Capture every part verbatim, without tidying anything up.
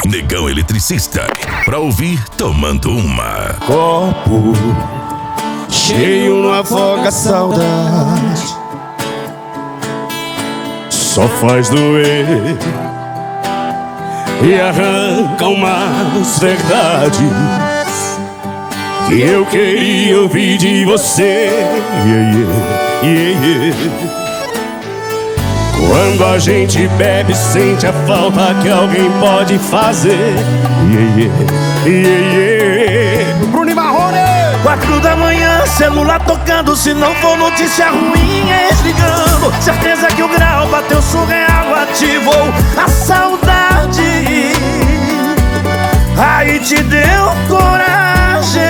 Negão Eletricista, pra ouvir tomando uma. Copo cheio não afoga a saudade, só faz doer e arranca umas verdades que eu queria ouvir de você. Yeah, yeah, yeah, yeah. Quando a gente bebe, sente a falta que alguém pode fazer. Yeah, yeah, yeah, yeah. Bruno Marrone. Quatro da manhã, celular tocando. Se não for notícia ruim, é desligando. Certeza que o grau bateu surreal, ativou a saudade. Aí te deu coragem.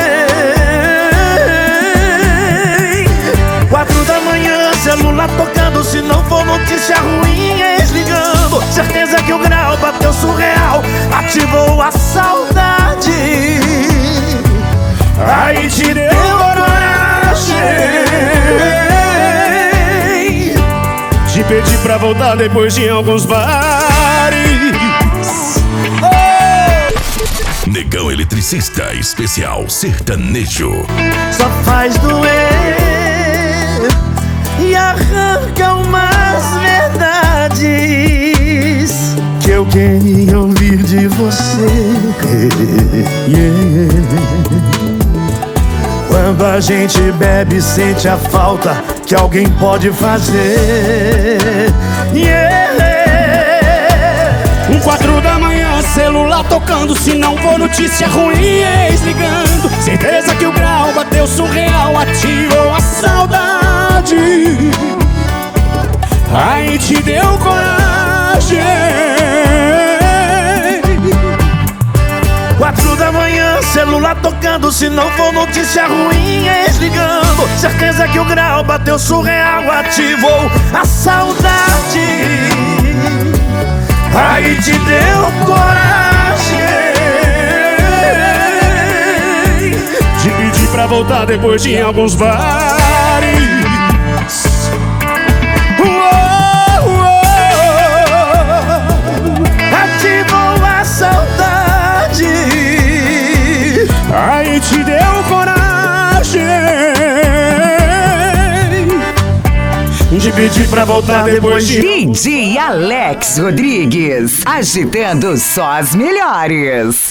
Quatro da manhã, celular tocando. Se não for notícia ruim, é desligando. Certeza que o grau bateu surreal, ativou a saudade. Aí te deu coragem. Te pedi pra voltar depois de alguns bares. Oh! Negão Eletricista Especial Sertanejo. Só faz doer e arranca umas verdades que eu queria ouvir de você. Yeah. Quando a gente bebe, sente a falta que alguém pode fazer. Yeah. Um quatro da manhã, celular tocando. Se não for notícia ruim, é desligando. Certeza que o grau bateu surreal, ativou a saudade. Aí te deu coragem. Quatro da manhã, celular tocando. Se não for notícia ruim, é desligando. Certeza que o grau bateu surreal, ativou a saudade. Aí te deu coragem. Te pedi pra voltar depois de alguns bares. Ativou a saudade. Aí te deu coragem de pedir pra voltar depois de... D J Alex Rodrigues, agitando só as melhores.